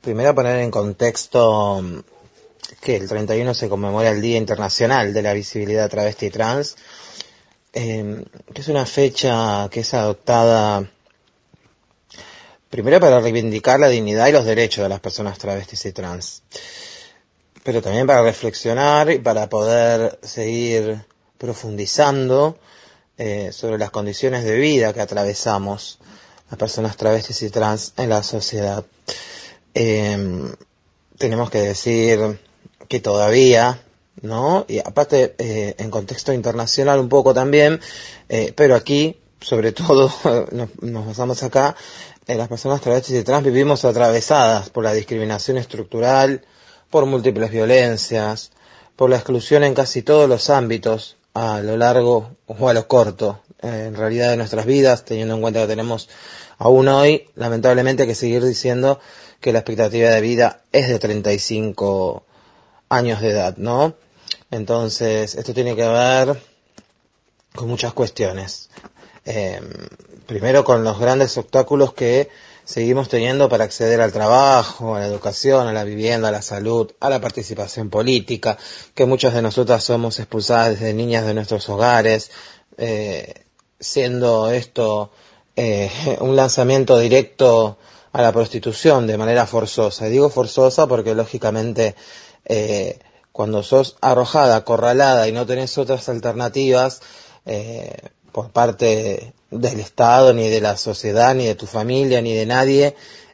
Primero poner en contexto que el 31 se conmemora el Día Internacional de la Visibilidad Travesti y Trans, que es una fecha que es adoptada primero para reivindicar la dignidad y los derechos de las personas travestis y trans, pero también para reflexionar y para poder seguir profundizando sobre las condiciones de vida que atravesamos las personas travestis y trans en la sociedad. Tenemos que decir que todavía, ¿no? Y aparte en contexto internacional un poco también, pero aquí, sobre todo, nos basamos acá, las personas travestis y trans vivimos atravesadas por la discriminación estructural, por múltiples violencias, por la exclusión en casi todos los ámbitos, a lo largo o a lo corto, en realidad de nuestras vidas, teniendo en cuenta que tenemos aún hoy, lamentablemente, que seguir diciendo que la expectativa de vida es de 35 años de edad, ¿no? Entonces, esto tiene que ver con muchas cuestiones. Primero con los grandes obstáculos que seguimos teniendo para acceder al trabajo, a la educación, a la vivienda, a la salud, a la participación política, que muchas de nosotras somos expulsadas desde niñas de nuestros hogares, siendo esto un lanzamiento directo a la prostitución de manera forzosa. Y digo forzosa porque lógicamente cuando sos arrojada, acorralada y no tenés otras alternativas por parte del Estado, ni de la sociedad, ni de tu familia, ni de nadie,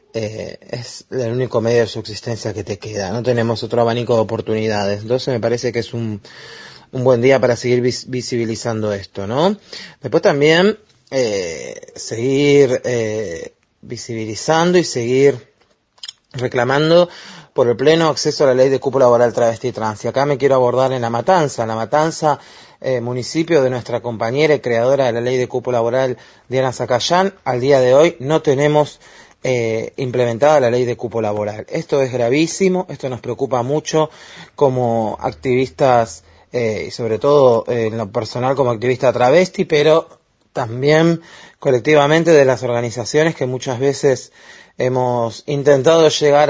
es el único medio de subsistencia que te queda. No tenemos otro abanico de oportunidades. Entonces me parece que es un buen día para seguir visibilizando esto, ¿no? Después también seguir visibilizando y seguir reclamando por el pleno acceso a la ley de cupo laboral travesti y trans. Y acá me quiero abordar en La Matanza, municipio de nuestra compañera y creadora de la ley de cupo laboral, Diana Zacayán. Al día de hoy no tenemos implementada la ley de cupo laboral. Esto es gravísimo, esto nos preocupa mucho como activistas, y sobre todo en lo personal como activista travesti, pero también colectivamente de las organizaciones que muchas veces hemos intentado llegar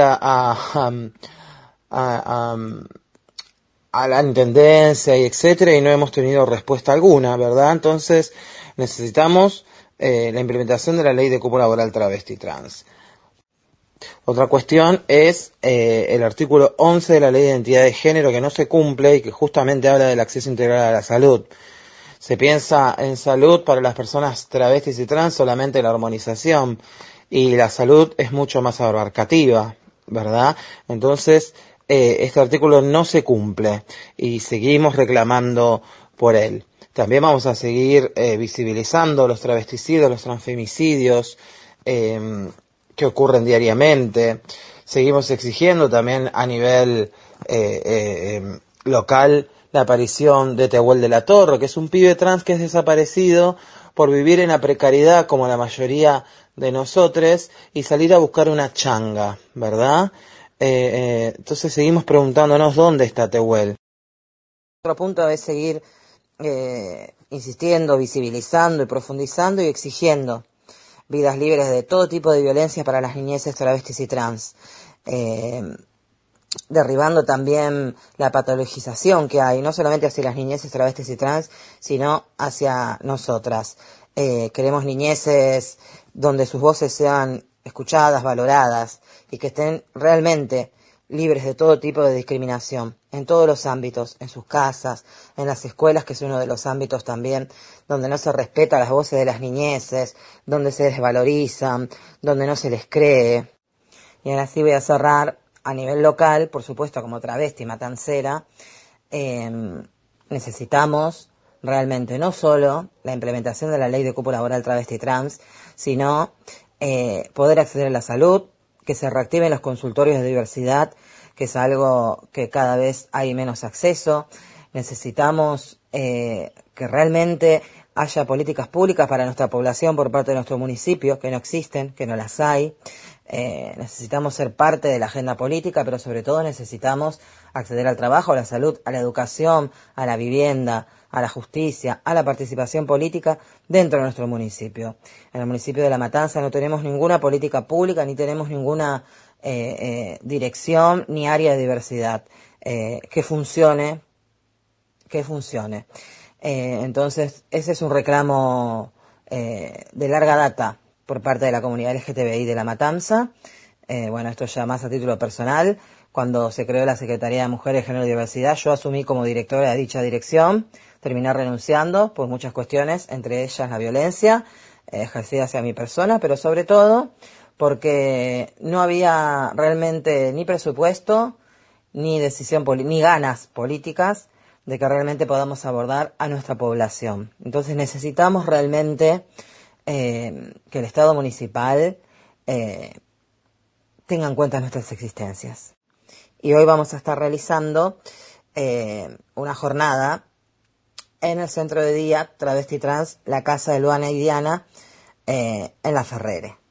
a la intendencia y etcétera, y no hemos tenido respuesta alguna, ¿verdad? Entonces necesitamos la implementación de la ley de cupo laboral travesti trans. Otra cuestión es el artículo 11 de la ley de identidad de género, que no se cumple y que justamente habla del acceso integral a la salud. Se piensa en salud para las personas travestis y trans solamente la armonización, y la salud es mucho más abarcativa, ¿verdad? Entonces este artículo no se cumple y seguimos reclamando por él. También vamos a seguir visibilizando los travesticidios, los transfemicidios que ocurren diariamente. Seguimos exigiendo también a nivel local la aparición de Tehuel de la Torre, que es un pibe trans que es desaparecido por vivir en la precariedad como la mayoría de nosotros y salir a buscar una changa, ¿verdad? Entonces seguimos preguntándonos dónde está Tehuel. Otro punto es seguir insistiendo, visibilizando y profundizando y exigiendo vidas libres de todo tipo de violencia para las niñeces travestis y trans, derribando también la patologización que hay, no solamente hacia las niñeces travestis y trans, sino hacia nosotras. Queremos niñeces donde sus voces sean escuchadas, valoradas y que estén realmente libres de todo tipo de discriminación, en todos los ámbitos, en sus casas, en las escuelas, que es uno de los ámbitos también donde no se respeta las voces de las niñeces, donde se desvalorizan, donde no se les cree. Y ahora sí voy a cerrar a nivel local, por supuesto, como travesti matancera. Necesitamos realmente no solo la implementación de la ley de cupo laboral travesti trans, sino poder acceder a la salud, que se reactiven los consultorios de diversidad, que es algo que cada vez hay menos acceso. Necesitamos que realmente haya políticas públicas para nuestra población por parte de nuestro municipio, que no existen, que no las hay. Necesitamos ser parte de la agenda política, pero sobre todo necesitamos acceder al trabajo, a la salud, a la educación, a la vivienda, a la justicia, a la participación política dentro de nuestro municipio. En el municipio de La Matanza no tenemos ninguna política pública ni tenemos ninguna dirección ni área de diversidad que funcione. Entonces, ese es un reclamo de larga data por parte de la comunidad LGTBI de La Matanza. Bueno, esto ya más a título personal. Cuando se creó la Secretaría de Mujeres, Género y Diversidad, yo asumí como directora de dicha dirección. Terminé renunciando por muchas cuestiones, entre ellas la violencia ejercida hacia mi persona, pero sobre todo porque no había realmente ni presupuesto, ni decisión, ni ganas políticas de que realmente podamos abordar a nuestra población. Entonces necesitamos realmente que el Estado municipal tenga en cuenta nuestras existencias. Y hoy vamos a estar realizando una jornada en el centro de día Travesti Trans, la casa de Luana y Diana, en La Ferrere.